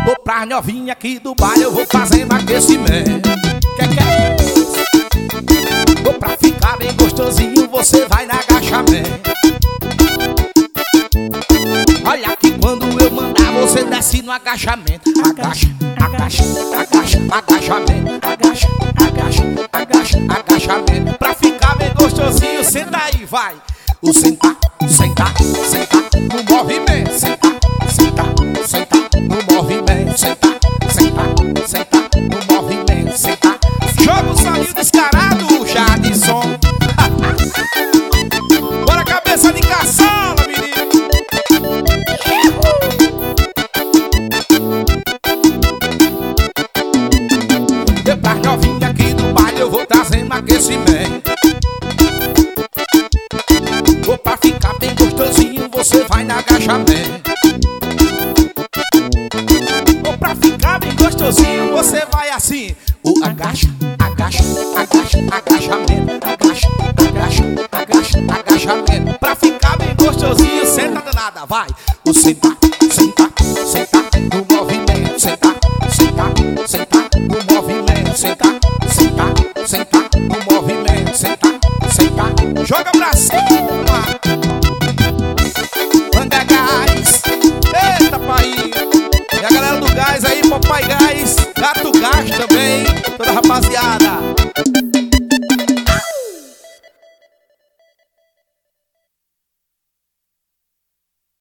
Vou pra novinha aqui do baile, eu vou fazendo aquecimento. Que é isso? Vou pra ficar bem gostosinho, você vai no agachamento. Olha que quando eu mandar, você desce no agachamento. Agacha, agacha, agacha, agachamento. Agacha, agacha, agacha, agachamento. Pra ficar bem gostosinho, senta aí, vai. O sentar, sentar, sentar no movimento. Sentar, sentar, sentar no movimento. Sentar, sentar, sentar no movimento. Sentar. Joga o salinho descarado, Jadson. Bora cabeça de caçola, menino. Eu pra novinha aqui do baile, eu vou trazendo aquecimento. Vou pra ficar bem gostosinho, você vai no agachamento. Vou pra ficar bem gostosinho, você vai assim. O agacha, agacha, agacha, agachamento. Agacha, agacha, agacha, agachamento. Pra ficar bem gostosinho, senta danada, vai. O sentar, sentar, sentar no movimento. Sentar, sentar, sentar no movimento. Sentar, sentar, sentar no movimento. Sentar, sentar, joga pra cima. Manda gás, eita pai. E a galera do gás aí, papai gás.